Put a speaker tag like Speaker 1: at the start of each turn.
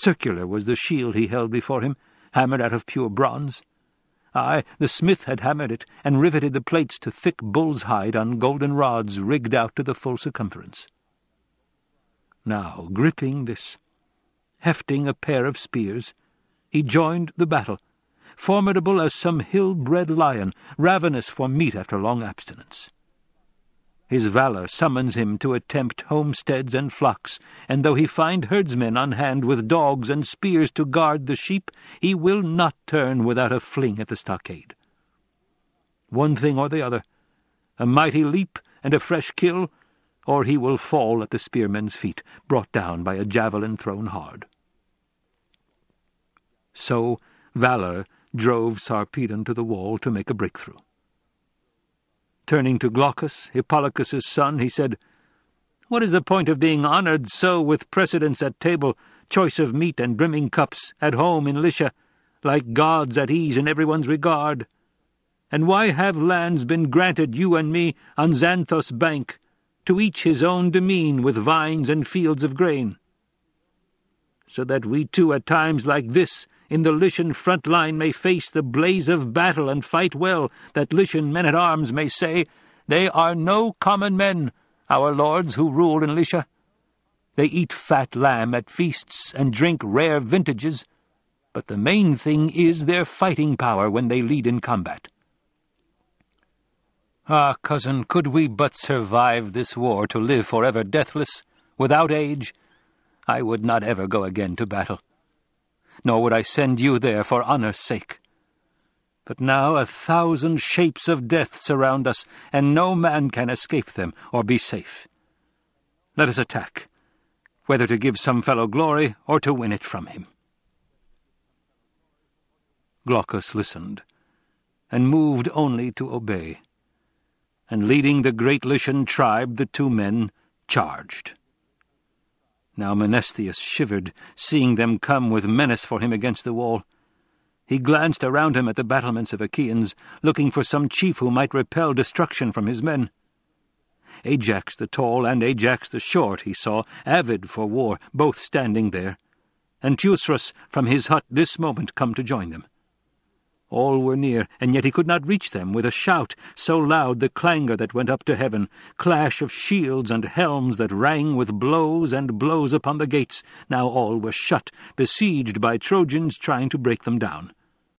Speaker 1: Circular was the shield he held before him, hammered out of pure bronze. Aye, the smith had hammered it, and riveted the plates to thick bull's hide on golden rods rigged out to the full circumference. Now, gripping this, hefting a pair of spears, he joined the battle, formidable as some hill-bred lion, ravenous for meat after long abstinence. His valour summons him to attempt homesteads and flocks, and though he find herdsmen on hand with dogs and spears to guard the sheep, he will not turn without a fling at the stockade. One thing or the other, a mighty leap and a fresh kill, or he will fall at the spearmen's feet, brought down by a javelin thrown hard. So valour drove Sarpedon to the wall to make a breakthrough. Turning to Glaucus, Hippolochus' son, he said, "What is the point of being honoured so with precedence at table, choice of meat and brimming cups, at home in Lycia, like gods at ease in everyone's regard? And why have lands been granted you and me on Xanthos' bank, to each his own demesne with vines and fields of grain? So that we too at times like this in the Lycian front line may face the blaze of battle and fight well, that Lycian men-at-arms may say, 'They are no common men, our lords who rule in Lycia. They eat fat lamb at feasts and drink rare vintages, but the main thing is their fighting power when they lead in combat.' Ah, cousin, could we but survive this war to live forever deathless, without age, I would not ever go again to battle. Nor would I send you there for honour's sake. But now 1,000 shapes of death surround us, and no man can escape them or be safe. Let us attack, whether to give some fellow glory or to win it from him." Glaucus listened, and moved only to obey, and leading the great Lycian tribe, the two men charged. Now Menesthius shivered, seeing them come with menace for him against the wall. He glanced around him at the battlements of Achaeans, looking for some chief who might repel destruction from his men. Ajax the tall and Ajax the short he saw, avid for war, both standing there, and Teucerus from his hut this moment come to join them. All were near, and yet he could not reach them with a shout, so loud the clangour that went up to heaven, clash of shields and helms that rang with blows and blows upon the gates. Now all were shut, besieged by Trojans trying to break them down.